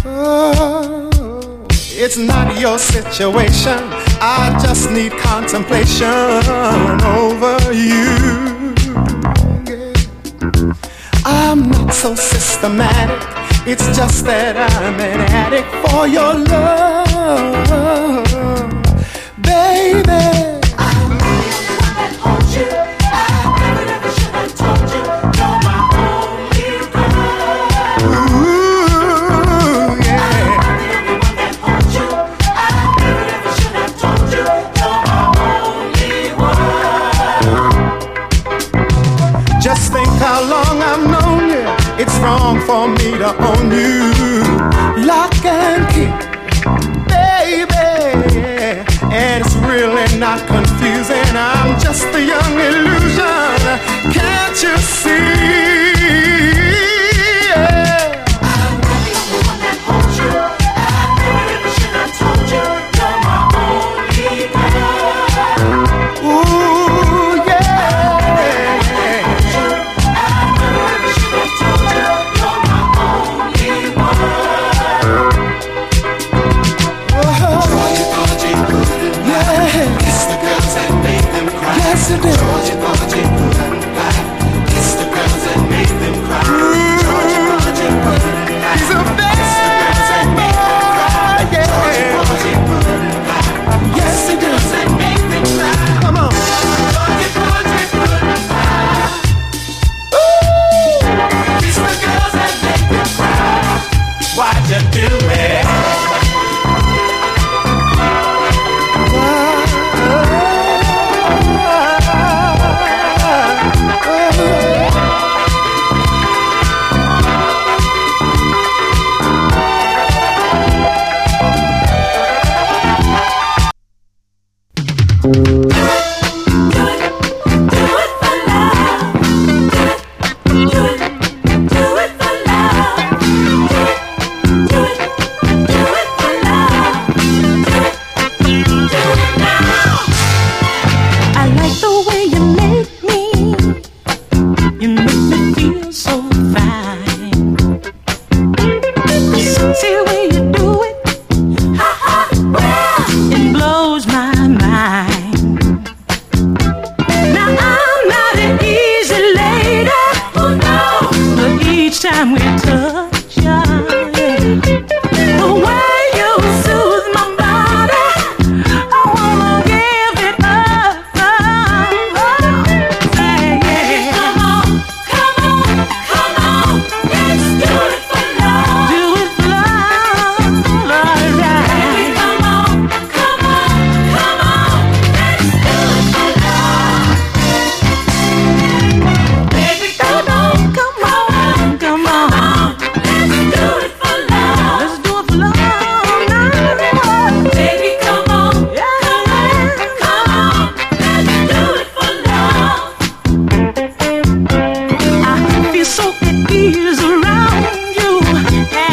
Oh, it's not your situation. I just need contemplation over you. Yeah. I'm not so systematic. It's just that I'm an addict for your love, baby. It's wrong for me to own you, lock and key, baby. And it's really not confusing. I'm just a young illusion. Can't you see? Yeah. I'm really the one that holds you. I never should have told you. You're my only girl. Ooh, yeah. Yes, it is. Georgia, Georgia, it's the girls that make them cry. Georgia, Georgia, he's a bad boy. Georgia, Georgia, yes, it is. That make them cry. Come on. Georgia, Georgia, ooh, it's the girls that make them cry. Why'd you do it? See the way you